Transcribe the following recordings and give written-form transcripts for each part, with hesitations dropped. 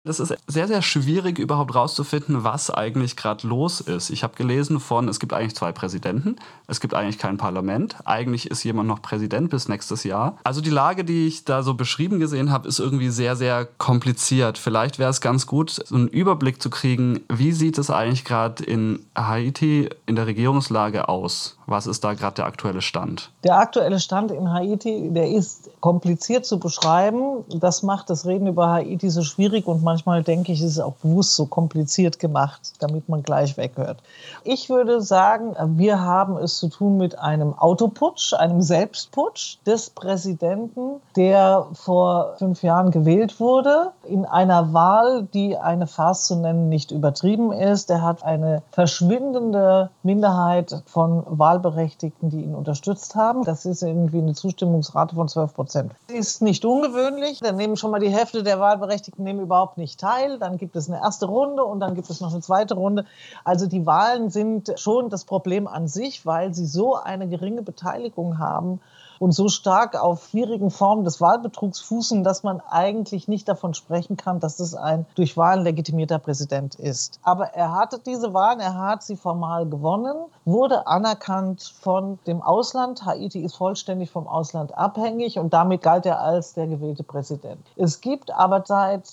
Das ist sehr, sehr schwierig, überhaupt rauszufinden, was eigentlich gerade los ist. Ich habe gelesen es gibt eigentlich 2 Präsidenten, es gibt eigentlich kein Parlament, eigentlich ist jemand noch Präsident bis nächstes Jahr. Also die Lage, die ich da so beschrieben gesehen habe, ist irgendwie sehr, sehr kompliziert. Vielleicht wäre es ganz gut, so einen Überblick zu kriegen, wie sieht es eigentlich gerade in Haiti in der Regierungslage aus? Was ist da gerade der aktuelle Stand? Der aktuelle Stand in Haiti, der ist kompliziert zu beschreiben. Das macht das Reden über Haiti so schwierig und manchmal denke ich, ist es auch bewusst so kompliziert gemacht, damit man gleich weghört. Ich würde sagen, wir haben es zu tun mit einem Autoputsch, einem Selbstputsch des Präsidenten, der vor 5 Jahren gewählt wurde, in einer Wahl, die eine Farce zu nennen nicht übertrieben ist. Er hat eine verschwindende Minderheit von Wahlberechtigten, die ihn unterstützt haben. Das ist irgendwie eine Zustimmungsrate von 12%. Ist nicht ungewöhnlich. Dann nehmen schon mal die Hälfte der Wahlberechtigten überhaupt nicht teil. Dann gibt es eine erste Runde und dann gibt es noch eine zweite Runde. Also die Wahlen sind schon das Problem an sich, weil sie so eine geringe Beteiligung haben und so stark auf schwierigen Formen des Wahlbetrugs fußen, dass man eigentlich nicht davon sprechen kann, dass es ein durch Wahlen legitimierter Präsident ist. Aber er hatte diese Wahlen, er hat sie formal gewonnen, wurde anerkannt von dem Ausland. Haiti ist vollständig vom Ausland abhängig und damit galt er als der gewählte Präsident. Es gibt aber seit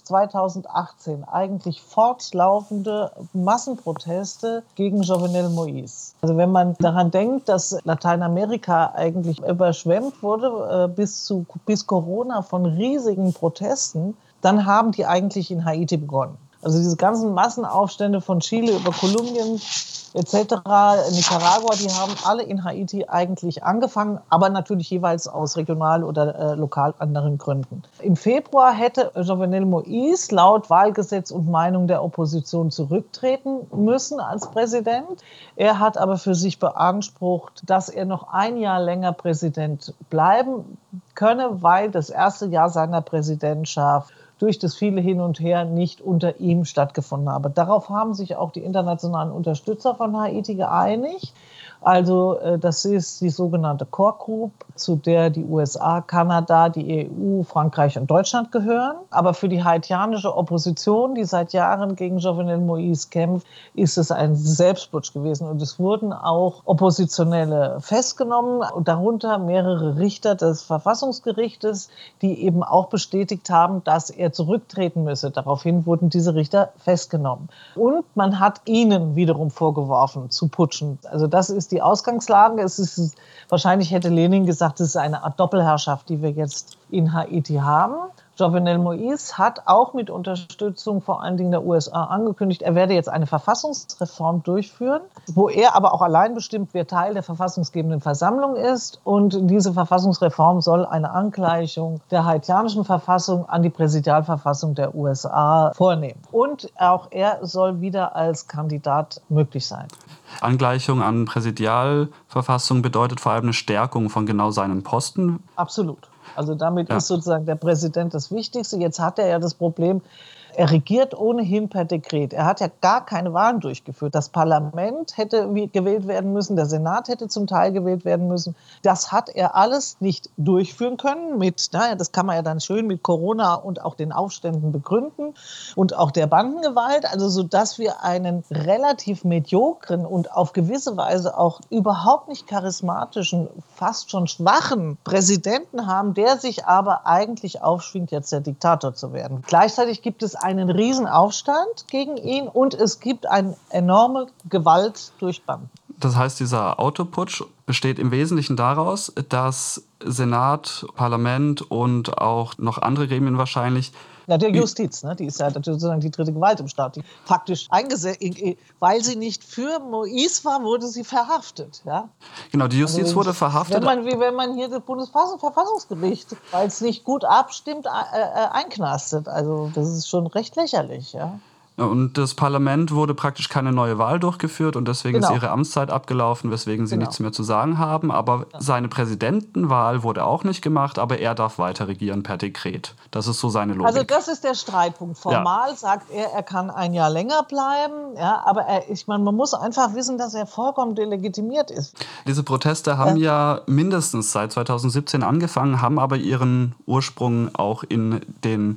2018 eigentlich fortlaufende Massenproteste gegen Jovenel Moïse. Also wenn man daran denkt, dass Lateinamerika eigentlich überschwemmt wurde bis Corona von riesigen Protesten, dann haben die eigentlich in Haiti begonnen. Also diese ganzen Massenaufstände von Chile über Kolumbien etc., Nicaragua, die haben alle in Haiti eigentlich angefangen, aber natürlich jeweils aus regional oder lokal anderen Gründen. Im Februar hätte Jovenel Moïse laut Wahlgesetz und Meinung der Opposition zurücktreten müssen als Präsident. Er hat aber für sich beansprucht, dass er noch ein Jahr länger Präsident bleiben könne, weil das erste Jahr seiner Präsidentschaft durch das viele Hin und Her nicht unter ihm stattgefunden habe. Darauf haben sich auch die internationalen Unterstützer von Haiti geeinigt. Also das ist die sogenannte Core Group, zu der die USA, Kanada, die EU, Frankreich und Deutschland gehören. Aber für die haitianische Opposition, die seit Jahren gegen Jovenel Moïse kämpft, ist es ein Selbstputsch gewesen. Und es wurden auch Oppositionelle festgenommen, darunter mehrere Richter des Verfassungsgerichtes, die eben auch bestätigt haben, dass er zurücktreten müsse. Daraufhin wurden diese Richter festgenommen. Und man hat ihnen wiederum vorgeworfen, zu putschen. Also das ist die Ausgangslage. Wahrscheinlich hätte Lenin gesagt, es ist eine Art Doppelherrschaft, die wir jetzt in Haiti haben. Jovenel Moïse hat auch mit Unterstützung vor allen Dingen der USA angekündigt, er werde jetzt eine Verfassungsreform durchführen, wo er aber auch allein bestimmt, wer Teil der verfassungsgebenden Versammlung ist. Und diese Verfassungsreform soll eine Angleichung der haitianischen Verfassung an die Präsidialverfassung der USA vornehmen. Und auch er soll wieder als Kandidat möglich sein. Angleichung an Präsidialverfassung bedeutet vor allem eine Stärkung von genau seinem Posten. Absolut. Also damit ist sozusagen der Präsident das Wichtigste. Jetzt hat er ja das Problem, er regiert ohnehin per Dekret. Er hat ja gar keine Wahlen durchgeführt. Das Parlament hätte gewählt werden müssen, der Senat hätte zum Teil gewählt werden müssen. Das hat er alles nicht durchführen können. Das kann man ja dann schön mit Corona und auch den Aufständen begründen und auch der Bandengewalt. Also sodass wir einen relativ mediokren und auf gewisse Weise auch überhaupt nicht charismatischen, fast schon schwachen Präsidenten haben, der sich aber eigentlich aufschwingt, jetzt der Diktator zu werden. Gleichzeitig gibt es einen Riesenaufstand gegen ihn und es gibt eine enorme Gewalt durch Banden. Das heißt, dieser Autoputsch besteht im Wesentlichen daraus, dass Senat, Parlament und auch noch andere Gremien wahrscheinlich... Ja, der Justiz, die ist ja sozusagen die dritte Gewalt im Staat. Die faktisch eingesetzt, weil sie nicht für Moïse war, wurde sie verhaftet. Ja? Genau, die Justiz wurde verhaftet. Wenn man hier das Bundesverfassungsgericht, weil es nicht gut abstimmt, einknastet. Also das ist schon recht lächerlich. Ja? Und das Parlament wurde praktisch keine neue Wahl durchgeführt und deswegen ist ihre Amtszeit abgelaufen, weswegen sie nichts mehr zu sagen haben. Aber seine Präsidentenwahl wurde auch nicht gemacht, aber er darf weiter regieren per Dekret. Das ist so seine Logik. Also das ist der Streitpunkt. Formal sagt er kann ein Jahr länger bleiben, aber man muss einfach wissen, dass er vollkommen delegitimiert ist. Diese Proteste haben ja mindestens seit 2017 angefangen, haben aber ihren Ursprung auch in den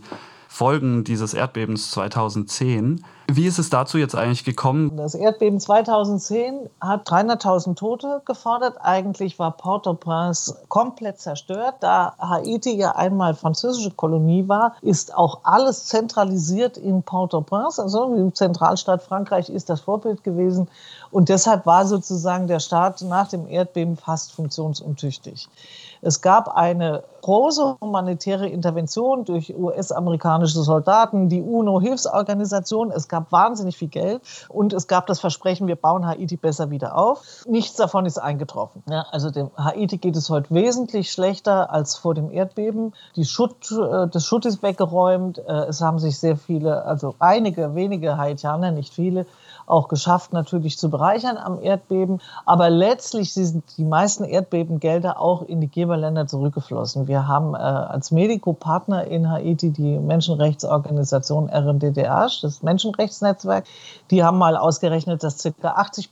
Folgen dieses Erdbebens 2010. Wie ist es dazu jetzt eigentlich gekommen? Das Erdbeben 2010 hat 300.000 Tote gefordert. Eigentlich war Port-au-Prince komplett zerstört. Da Haiti ja einmal französische Kolonie war, ist auch alles zentralisiert in Port-au-Prince. Also die Zentralstaat Frankreich ist das Vorbild gewesen. Und deshalb war sozusagen der Staat nach dem Erdbeben fast funktionsuntüchtig. Es gab eine große humanitäre Intervention durch US-amerikanische Soldaten, die UNO-Hilfsorganisation. Es gab wahnsinnig viel Geld und es gab das Versprechen, wir bauen Haiti besser wieder auf. Nichts davon ist eingetroffen. Ja, also dem Haiti geht es heute wesentlich schlechter als vor dem Erdbeben. Das Schutt ist weggeräumt. Es haben sich sehr viele, also einige wenige Haitianer, nicht viele, auch geschafft, natürlich zu bereichern am Erdbeben. Aber letztlich sind die meisten Erdbebengelder auch in die Geberländer zurückgeflossen. Wir haben als Medico-Partner in Haiti die Menschenrechtsorganisation RMDDH, das Menschenrechtsnetzwerk. Die haben mal ausgerechnet, dass ca.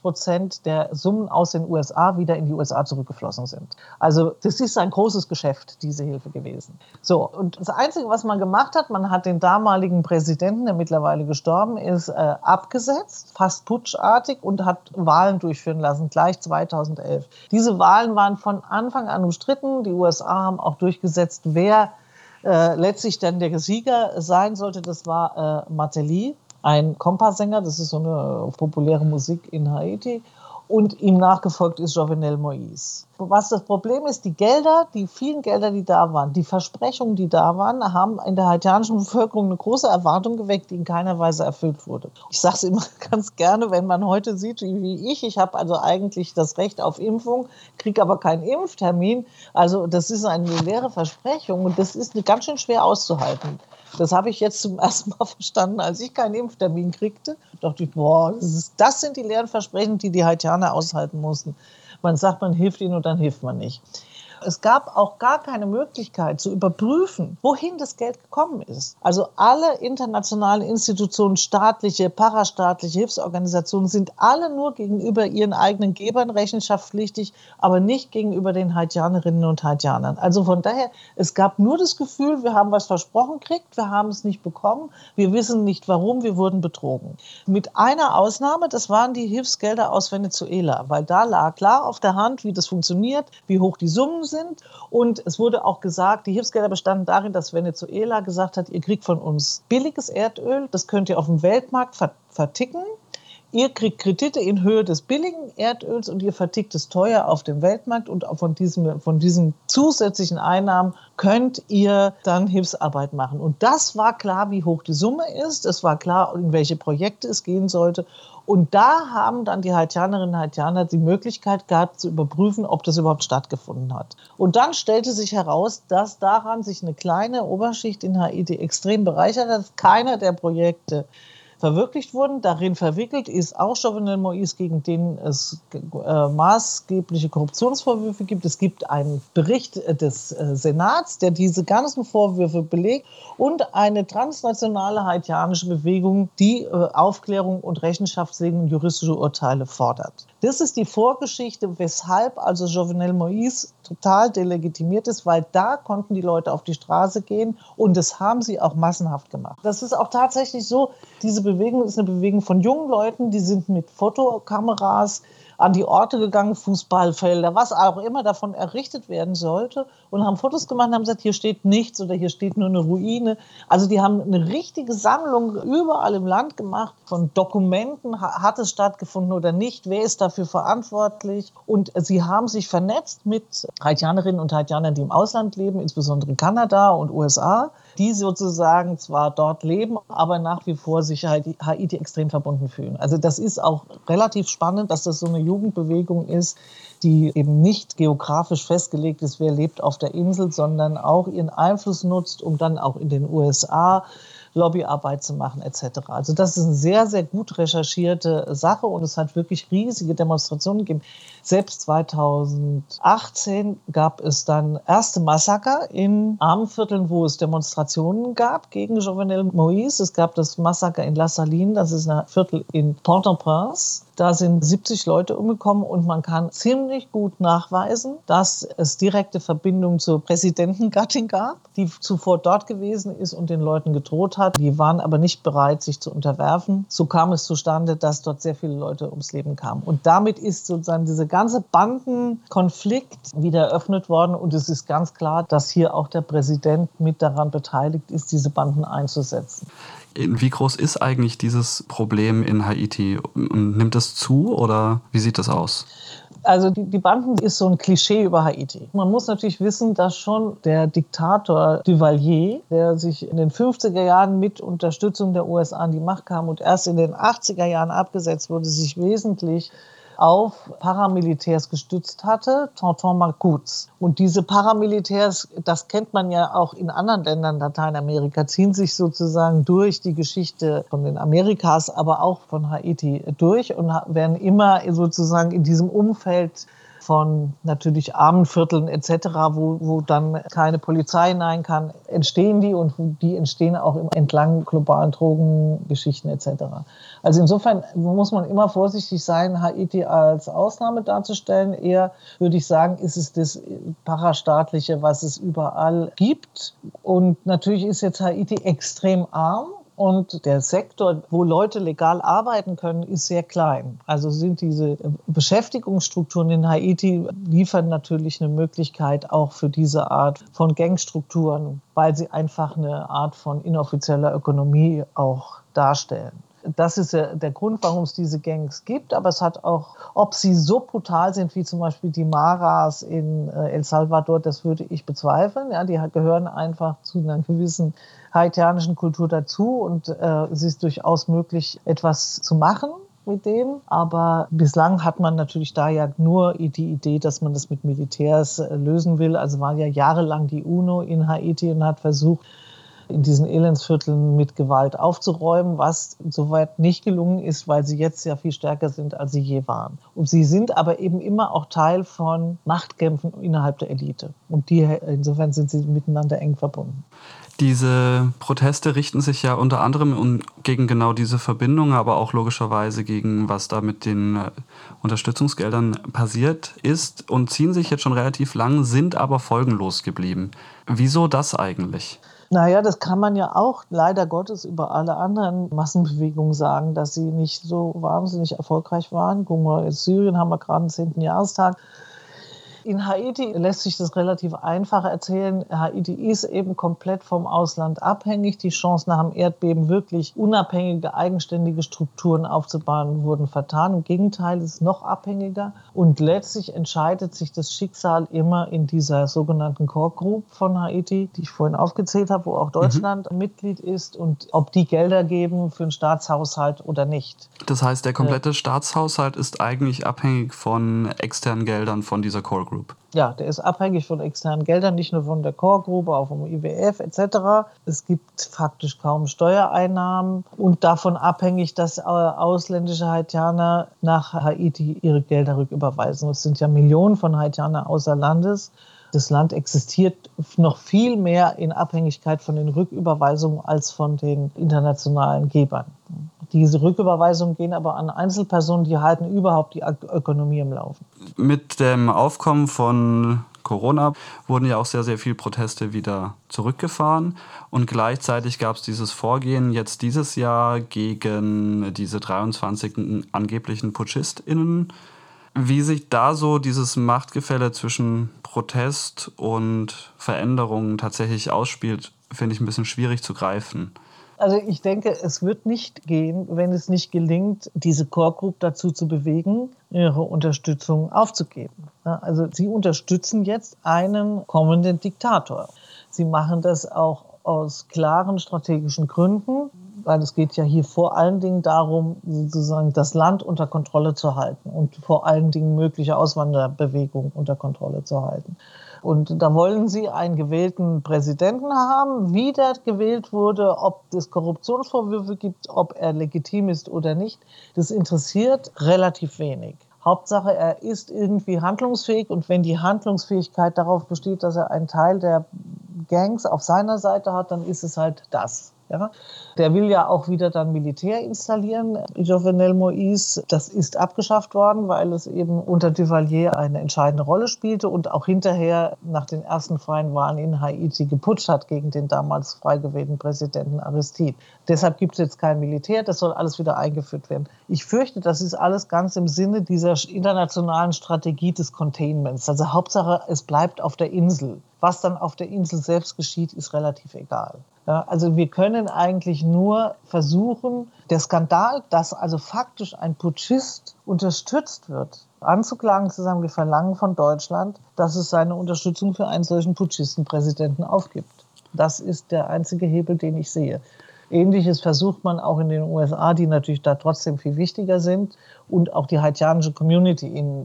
80% der Summen aus den USA wieder in die USA zurückgeflossen sind. Also das ist ein großes Geschäft, diese Hilfe gewesen. So, und das Einzige, was man gemacht hat, man hat den damaligen Präsidenten, der mittlerweile gestorben ist, abgesetzt, fast putschartig, und hat Wahlen durchführen lassen, gleich 2011. Diese Wahlen waren von Anfang an umstritten. Die USA haben auch durchgesetzt, wer letztlich dann der Sieger sein sollte. Das war Martelly, ein Kompa-Sänger, das ist so eine populäre Musik in Haiti. Und ihm nachgefolgt ist Jovenel Moïse. Was das Problem ist, die vielen Gelder, die da waren, die Versprechungen, die da waren, haben in der haitianischen Bevölkerung eine große Erwartung geweckt, die in keiner Weise erfüllt wurde. Ich sage es immer ganz gerne, wenn man heute sieht, wie ich habe also eigentlich das Recht auf Impfung, kriege aber keinen Impftermin. Also das ist eine leere Versprechung und das ist ganz schön schwer auszuhalten. Das habe ich jetzt zum ersten Mal verstanden, als ich keinen Impftermin kriegte. Da dachte ich, boah, das sind die leeren Versprechen, die die Haitianer aushalten mussten. Man sagt, man hilft ihnen und dann hilft man nicht. Es gab auch gar keine Möglichkeit zu überprüfen, wohin das Geld gekommen ist. Also alle internationalen Institutionen, staatliche, parastaatliche Hilfsorganisationen sind alle nur gegenüber ihren eigenen Gebern rechenschaftspflichtig, aber nicht gegenüber den Haitianerinnen und Haitianern. Also von daher, es gab nur das Gefühl, wir haben was versprochen gekriegt, wir haben es nicht bekommen, wir wissen nicht warum, wir wurden betrogen. Mit einer Ausnahme, das waren die Hilfsgelder aus Venezuela, weil da lag klar auf der Hand, wie das funktioniert, wie hoch die Summen sind. Und es wurde auch gesagt, die Hilfsgelder bestanden darin, dass Venezuela gesagt hat, ihr kriegt von uns billiges Erdöl, das könnt ihr auf dem Weltmarkt verticken. Ihr kriegt Kredite in Höhe des billigen Erdöls und ihr vertickt es teuer auf dem Weltmarkt, und von diesen zusätzlichen Einnahmen könnt ihr dann Hilfsarbeit machen. Und das war klar, wie hoch die Summe ist. Es war klar, in welche Projekte es gehen sollte. Und da haben dann die Haitianerinnen und Haitianer die Möglichkeit gehabt, zu überprüfen, ob das überhaupt stattgefunden hat. Und dann stellte sich heraus, dass daran sich eine kleine Oberschicht in Haiti extrem bereichert hat. Keiner der Projekte verwirklicht wurden. Darin verwickelt ist auch Jovenel Moïse, gegen den es maßgebliche Korruptionsvorwürfe gibt. Es gibt einen Bericht des Senats, der diese ganzen Vorwürfe belegt, und eine transnationale haitianische Bewegung, die Aufklärung und Rechenschaftslegung und juristische Urteile fordert. Das ist die Vorgeschichte, weshalb also Jovenel Moïse total delegitimiert ist, weil da konnten die Leute auf die Straße gehen, und das haben sie auch massenhaft gemacht. Das ist auch tatsächlich so, diese Bewegung ist eine Bewegung von jungen Leuten, die sind mit Fotokameras an die Orte gegangen, Fußballfelder, was auch immer davon errichtet werden sollte, und haben Fotos gemacht und haben gesagt, hier steht nichts oder hier steht nur eine Ruine. Also die haben eine richtige Sammlung überall im Land gemacht von Dokumenten, hat es stattgefunden oder nicht, wer ist dafür verantwortlich, und sie haben sich vernetzt mit Haitianerinnen und Haitianern, die im Ausland leben, insbesondere in Kanada und USA, die sozusagen zwar dort leben, aber nach wie vor sich Haiti extrem verbunden fühlen. Also das ist auch relativ spannend, dass das so eine Jugendbewegung ist, die eben nicht geografisch festgelegt ist, wer lebt auf der Insel, sondern auch ihren Einfluss nutzt, um dann auch in den USA Lobbyarbeit zu machen etc. Also das ist eine sehr, sehr gut recherchierte Sache und es hat wirklich riesige Demonstrationen gegeben. Selbst 2018 gab es dann erste Massaker in Armenvierteln, wo es Demonstrationen gab gegen Jovenel Moïse. Es gab das Massaker in La Saline, das ist ein Viertel in Port-au-Prince. Da sind 70 Leute umgekommen und man kann ziemlich gut nachweisen, dass es direkte Verbindungen zur Präsidentengattin gab, die zuvor dort gewesen ist und den Leuten gedroht hat. Die waren aber nicht bereit, sich zu unterwerfen. So kam es zustande, dass dort sehr viele Leute ums Leben kamen. Und damit ist sozusagen dieser ganze Bandenkonflikt wieder eröffnet worden. Und es ist ganz klar, dass hier auch der Präsident mit daran beteiligt ist, diese Banden einzusetzen. Wie groß ist eigentlich dieses Problem in Haiti? Und nimmt es zu oder wie sieht das aus? Also die Banden ist so ein Klischee über Haiti. Man muss natürlich wissen, dass schon der Diktator Duvalier, der sich in den 50er Jahren mit Unterstützung der USA an die Macht kam und erst in den 80er Jahren abgesetzt wurde, sich wesentlich auf Paramilitärs gestützt hatte, Tonton Marcoux. Und diese Paramilitärs, das kennt man ja auch in anderen Ländern Lateinamerika, ziehen sich sozusagen durch die Geschichte von den Amerikas, aber auch von Haiti durch und werden immer sozusagen in diesem Umfeld von natürlich Armenvierteln etc., wo dann keine Polizei hinein kann, entstehen die und die entstehen auch entlang globalen Drogengeschichten etc. Also insofern muss man immer vorsichtig sein, Haiti als Ausnahme darzustellen. Eher würde ich sagen, ist es das Parastaatliche, was es überall gibt. Und natürlich ist jetzt Haiti extrem arm. Und der Sektor, wo Leute legal arbeiten können, ist sehr klein. Also sind diese Beschäftigungsstrukturen in Haiti liefern natürlich eine Möglichkeit auch für diese Art von Gangstrukturen, weil sie einfach eine Art von inoffizieller Ökonomie auch darstellen. Das ist ja der Grund, warum es diese Gangs gibt. Aber es hat auch, ob sie so brutal sind wie zum Beispiel die Maras in El Salvador, das würde ich bezweifeln. Ja, die gehören einfach zu einer gewissen haitianischen Kultur dazu und es ist durchaus möglich, etwas zu machen mit denen. Aber bislang hat man natürlich da ja nur die Idee, dass man das mit Militärs lösen will. Also war ja jahrelang die UNO in Haiti und hat versucht, in diesen Elendsvierteln mit Gewalt aufzuräumen, was soweit nicht gelungen ist, weil sie jetzt ja viel stärker sind, als sie je waren. Und sie sind aber eben immer auch Teil von Machtkämpfen innerhalb der Elite. Und insofern sind sie miteinander eng verbunden. Diese Proteste richten sich ja unter anderem gegen genau diese Verbindung, aber auch logischerweise gegen, was da mit den Unterstützungsgeldern passiert ist und ziehen sich jetzt schon relativ lang, sind aber folgenlos geblieben. Wieso das eigentlich? Naja, das kann man ja auch leider Gottes über alle anderen Massenbewegungen sagen, dass sie nicht so wahnsinnig erfolgreich waren. Gucken wir, in Syrien haben wir gerade den 10. Jahrestag. In Haiti lässt sich das relativ einfach erzählen. Haiti ist eben komplett vom Ausland abhängig. Die Chancen nach dem Erdbeben wirklich unabhängige, eigenständige Strukturen aufzubauen, wurden vertan. Im Gegenteil, es ist noch abhängiger. Und letztlich entscheidet sich das Schicksal immer in dieser sogenannten Core Group von Haiti, die ich vorhin aufgezählt habe, wo auch Deutschland Mitglied ist und ob die Gelder geben für den Staatshaushalt oder nicht. Das heißt, der komplette Staatshaushalt ist eigentlich abhängig von externen Geldern von dieser Core Group. Ja, der ist abhängig von externen Geldern, nicht nur von der Core Group, auch vom IWF etc. Es gibt faktisch kaum Steuereinnahmen und davon abhängig, dass ausländische Haitianer nach Haiti ihre Gelder rücküberweisen. Es sind ja Millionen von Haitianern außer Landes. Das Land existiert noch viel mehr in Abhängigkeit von den Rücküberweisungen als von den internationalen Gebern. Diese Rücküberweisungen gehen aber an Einzelpersonen, die halten überhaupt die Ökonomie im Laufen. Mit dem Aufkommen von Corona wurden ja auch sehr, sehr viele Proteste wieder zurückgefahren. Und gleichzeitig gab es dieses Vorgehen jetzt dieses Jahr gegen diese 23 angeblichen PutschistInnen. Wie sich da so dieses Machtgefälle zwischen Protest und Veränderungen tatsächlich ausspielt, finde ich ein bisschen schwierig zu greifen. Also ich denke, es wird nicht gehen, wenn es nicht gelingt, diese Core Group dazu zu bewegen, ihre Unterstützung aufzugeben. Also sie unterstützen jetzt einen kommenden Diktator. Sie machen das auch aus klaren strategischen Gründen, weil es geht ja hier vor allen Dingen darum, sozusagen das Land unter Kontrolle zu halten und vor allen Dingen mögliche Auswanderbewegungen unter Kontrolle zu halten. Und da wollen sie einen gewählten Präsidenten haben. Wie der gewählt wurde, ob es Korruptionsvorwürfe gibt, ob er legitim ist oder nicht, das interessiert relativ wenig. Hauptsache, er ist irgendwie handlungsfähig, und wenn die Handlungsfähigkeit darauf besteht, dass er einen Teil der Gangs auf seiner Seite hat, dann ist es halt das. Ja? Der will ja auch wieder dann Militär installieren, Jovenel Moïse. Das ist abgeschafft worden, weil es eben unter Duvalier eine entscheidende Rolle spielte und auch hinterher nach den ersten freien Wahlen in Haiti geputscht hat gegen den damals frei gewählten Präsidenten Aristide. Deshalb gibt es jetzt kein Militär, das soll alles wieder eingeführt werden. Ich fürchte, das ist alles ganz im Sinne dieser internationalen Strategie des Containments. Also Hauptsache, es bleibt auf der Insel. Was dann auf der Insel selbst geschieht, ist relativ egal. Ja, also wir können eigentlich nur versuchen, der Skandal, dass also faktisch ein Putschist unterstützt wird, anzuklagen, zu sagen, wir verlangen von Deutschland, dass es seine Unterstützung für einen solchen Putschistenpräsidenten aufgibt. Das ist der einzige Hebel, den ich sehe. Ähnliches versucht man auch in den USA, die natürlich da trotzdem viel wichtiger sind. Und auch die haitianische Community in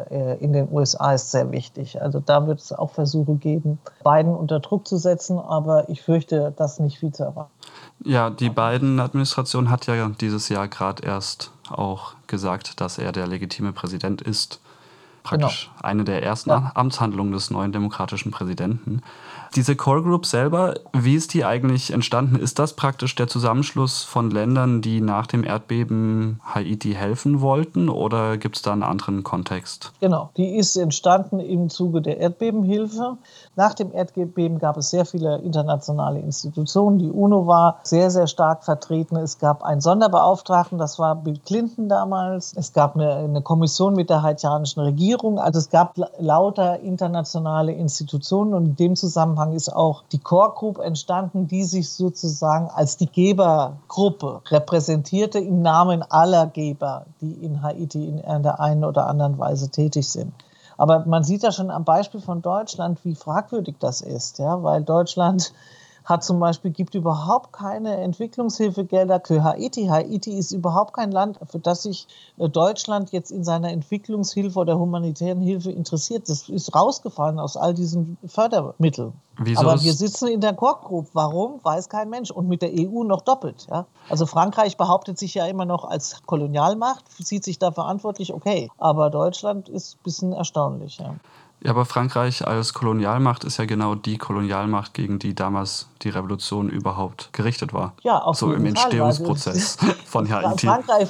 den USA ist sehr wichtig. Also da wird es auch Versuche geben, Biden unter Druck zu setzen. Aber ich fürchte, das nicht viel zu erwarten. Ja, die Biden-Administration hat ja dieses Jahr gerade erst auch gesagt, dass er der legitime Präsident ist. Praktisch eine der ersten Amtshandlungen des neuen demokratischen Präsidenten. Diese Core Group selber, wie ist die eigentlich entstanden? Ist das praktisch der Zusammenschluss von Ländern, die nach dem Erdbeben Haiti helfen wollten, oder gibt es da einen anderen Kontext? Genau, die ist entstanden im Zuge der Erdbebenhilfe. Nach dem Erdbeben gab es sehr viele internationale Institutionen. Die UNO war sehr, sehr stark vertreten. Es gab einen Sonderbeauftragten, das war Bill Clinton damals. Es gab eine Kommission mit der haitianischen Regierung. Also es gab lauter internationale Institutionen, und in dem Zusammenhang ist auch die Core Group entstanden, die sich sozusagen als die Gebergruppe repräsentierte im Namen aller Geber, die in Haiti in der einen oder anderen Weise tätig sind. Aber man sieht ja schon am Beispiel von Deutschland, wie fragwürdig das ist, ja, weil Deutschland hat zum Beispiel, gibt überhaupt keine Entwicklungshilfegelder für Haiti. Haiti ist überhaupt kein Land, für das sich Deutschland jetzt in seiner Entwicklungshilfe oder humanitären Hilfe interessiert. Das ist rausgefallen aus all diesen Fördermitteln. Wieso? Aber wir sitzen in der Core Group. Warum? Weiß kein Mensch. Und mit der EU noch doppelt. Ja? Also Frankreich behauptet sich ja immer noch als Kolonialmacht, sieht sich da verantwortlich, okay. Aber Deutschland ist ein bisschen erstaunlich. Ja. Ja, aber Frankreich als Kolonialmacht ist ja genau die Kolonialmacht, gegen die damals die Revolution überhaupt gerichtet war. Ja, auf so jeden im Entstehungsprozess von Haiti.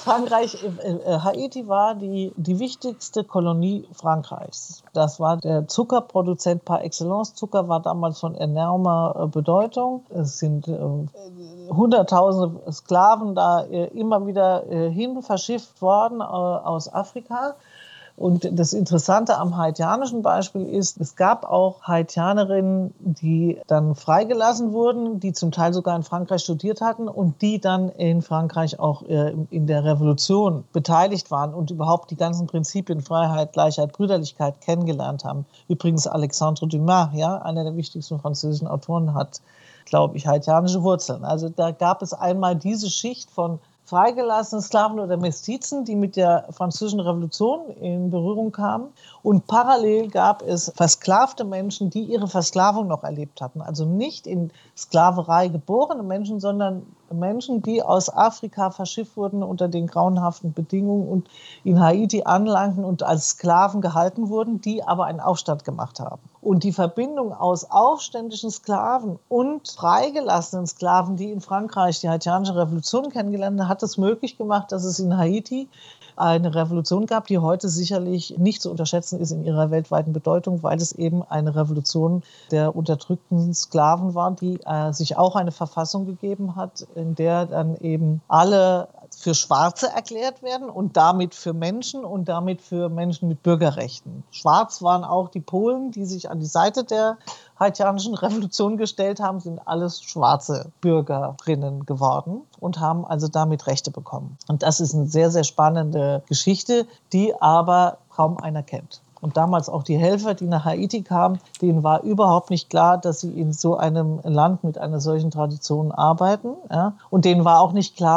Haiti war die wichtigste Kolonie Frankreichs. Das war der Zuckerproduzent par excellence. Zucker war damals von enormer Bedeutung. Es sind Hunderttausende Sklaven da immer wieder hin verschifft worden aus Afrika. Und das Interessante am haitianischen Beispiel ist, es gab auch Haitianerinnen, die dann freigelassen wurden, die zum Teil sogar in Frankreich studiert hatten und die dann in Frankreich auch in der Revolution beteiligt waren und überhaupt die ganzen Prinzipien Freiheit, Gleichheit, Brüderlichkeit kennengelernt haben. Übrigens Alexandre Dumas, ja, einer der wichtigsten französischen Autoren, hat, glaube ich, haitianische Wurzeln. Also da gab es einmal diese Schicht von freigelassene Sklaven oder Mestizen, die mit der Französischen Revolution in Berührung kamen. Und parallel gab es versklavte Menschen, die ihre Versklavung noch erlebt hatten. Also nicht in Sklaverei geborene Menschen, sondern Menschen, die aus Afrika verschifft wurden unter den grauenhaften Bedingungen und in Haiti anlangten und als Sklaven gehalten wurden, die aber einen Aufstand gemacht haben. Und die Verbindung aus aufständischen Sklaven und freigelassenen Sklaven, die in Frankreich die haitianische Revolution kennengelernt haben, hat es möglich gemacht, dass es in Haiti eine Revolution gab, die heute sicherlich nicht zu unterschätzen ist in ihrer weltweiten Bedeutung, weil es eben eine Revolution der unterdrückten Sklaven war, die sich auch eine Verfassung gegeben hat, in der dann eben alle für Schwarze erklärt werden und damit für Menschen und damit für Menschen mit Bürgerrechten. Schwarz waren auch die Polen, die sich an die Seite der haitianischen Revolution gestellt haben, sind alles schwarze Bürgerinnen geworden und haben also damit Rechte bekommen. Und das ist eine sehr, sehr spannende Geschichte, die aber kaum einer kennt. Und damals auch die Helfer, die nach Haiti kamen, denen war überhaupt nicht klar, dass sie in so einem Land mit einer solchen Tradition arbeiten. Ja? Und denen war auch nicht klar,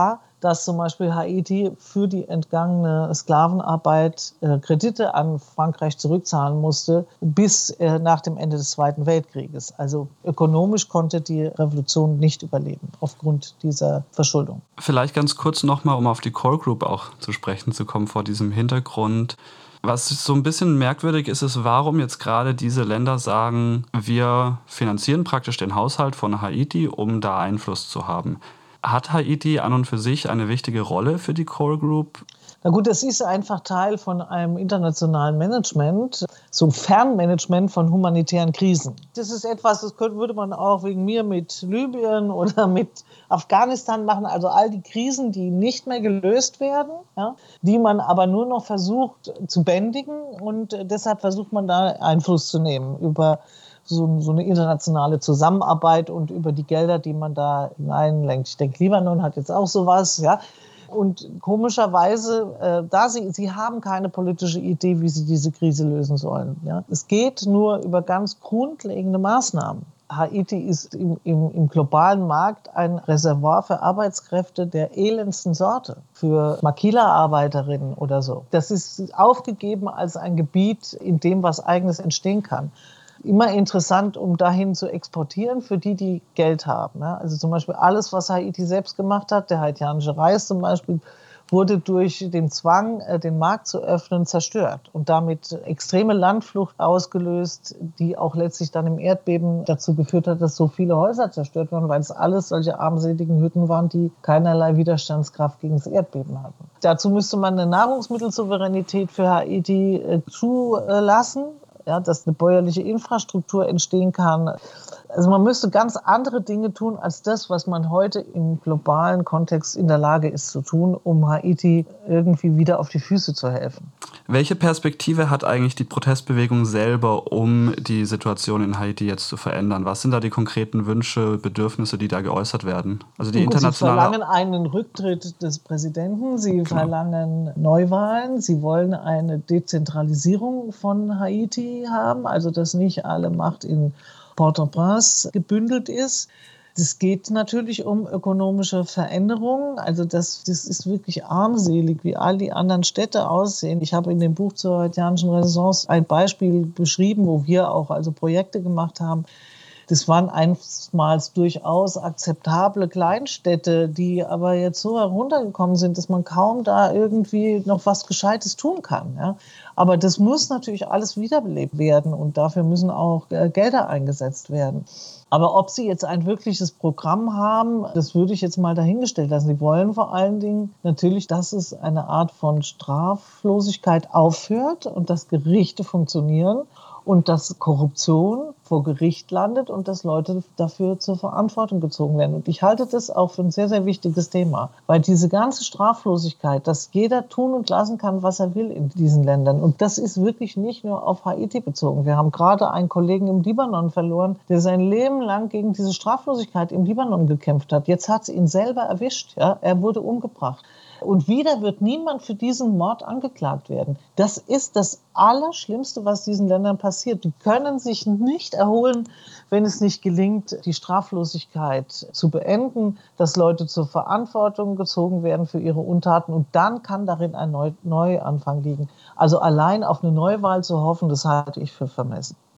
dass zum Beispiel Haiti für die entgangene Sklavenarbeit Kredite an Frankreich zurückzahlen musste, bis nach dem Ende des Zweiten Weltkrieges. Also ökonomisch konnte die Revolution nicht überleben aufgrund dieser Verschuldung. Vielleicht ganz kurz nochmal, um auf die Core Group auch zu sprechen zu kommen vor diesem Hintergrund. Was so ein bisschen merkwürdig ist, ist, warum jetzt gerade diese Länder sagen, wir finanzieren praktisch den Haushalt von Haiti, um da Einfluss zu haben. Hat Haiti an und für sich eine wichtige Rolle für die Core Group? Na gut, das ist einfach Teil von einem internationalen Management, so Fernmanagement von humanitären Krisen. Das ist etwas, das würde man auch wegen mir mit Libyen oder mit Afghanistan machen. Also all die Krisen, die nicht mehr gelöst werden, ja, die man aber nur noch versucht zu bändigen. Und deshalb versucht man da Einfluss zu nehmen über so eine internationale Zusammenarbeit und über die Gelder, die man da hineinlenkt. Ich denke, Libanon hat jetzt auch sowas, ja. Und komischerweise, sie haben keine politische Idee, wie sie diese Krise lösen sollen. Ja? Es geht nur über ganz grundlegende Maßnahmen. Haiti ist im globalen Markt ein Reservoir für Arbeitskräfte der elendsten Sorte, für Maquila-Arbeiterinnen oder so. Das ist aufgegeben als ein Gebiet, in dem was Eigenes entstehen kann. Immer interessant, um dahin zu exportieren, für die Geld haben. Ja? Also zum Beispiel alles, was Haiti selbst gemacht hat, der haitianische Reis zum Beispiel, wurde durch den Zwang, den Markt zu öffnen, zerstört und damit extreme Landflucht ausgelöst, die auch letztlich dann im Erdbeben dazu geführt hat, dass so viele Häuser zerstört wurden, weil es alles solche armseligen Hütten waren, die keinerlei Widerstandskraft gegen das Erdbeben hatten. Dazu müsste man eine Nahrungsmittelsouveränität für Haiti zulassen. Ja, dass eine bäuerliche Infrastruktur entstehen kann. Also man müsste ganz andere Dinge tun als das, was man heute im globalen Kontext in der Lage ist zu tun, um Haiti irgendwie wieder auf die Füße zu helfen. Welche Perspektive hat eigentlich die Protestbewegung selber, um die Situation in Haiti jetzt zu verändern? Was sind da die konkreten Wünsche, Bedürfnisse, die da geäußert werden? Also die internationale... Sie verlangen einen Rücktritt des Präsidenten, sie verlangen Neuwahlen, sie wollen eine Dezentralisierung von Haiti haben, also dass nicht alle Macht in Port-au-Prince gebündelt ist. Es geht natürlich um ökonomische Veränderungen. Also das ist wirklich armselig, wie all die anderen Städte aussehen. Ich habe in dem Buch zur haitianischen Renaissance ein Beispiel beschrieben, wo wir auch also Projekte gemacht haben. Das waren einstmals durchaus akzeptable Kleinstädte, die aber jetzt so heruntergekommen sind, dass man kaum da irgendwie noch was Gescheites tun kann. Ja? Aber das muss natürlich alles wiederbelebt werden und dafür müssen auch Gelder eingesetzt werden. Aber ob sie jetzt ein wirkliches Programm haben, das würde ich jetzt mal dahingestellt lassen. Sie wollen vor allen Dingen natürlich, dass es eine Art von Straflosigkeit aufhört und dass Gerichte funktionieren und dass Korruption vor Gericht landet und dass Leute dafür zur Verantwortung gezogen werden. Und ich halte das auch für ein sehr, sehr wichtiges Thema, weil diese ganze Straflosigkeit, dass jeder tun und lassen kann, was er will in diesen Ländern. Und das ist wirklich nicht nur auf Haiti bezogen. Wir haben gerade einen Kollegen im Libanon verloren, der sein Leben lang gegen diese Straflosigkeit im Libanon gekämpft hat. Jetzt hat es ihn selber erwischt. Ja? Er wurde umgebracht. Und wieder wird niemand für diesen Mord angeklagt werden. Das ist das Allerschlimmste, was diesen Ländern passiert. Die können sich nicht erholen, wenn es nicht gelingt, die Straflosigkeit zu beenden, dass Leute zur Verantwortung gezogen werden für ihre Untaten. Und dann kann darin ein Neuanfang liegen. Also allein auf eine Neuwahl zu hoffen, das halte ich für vermessen.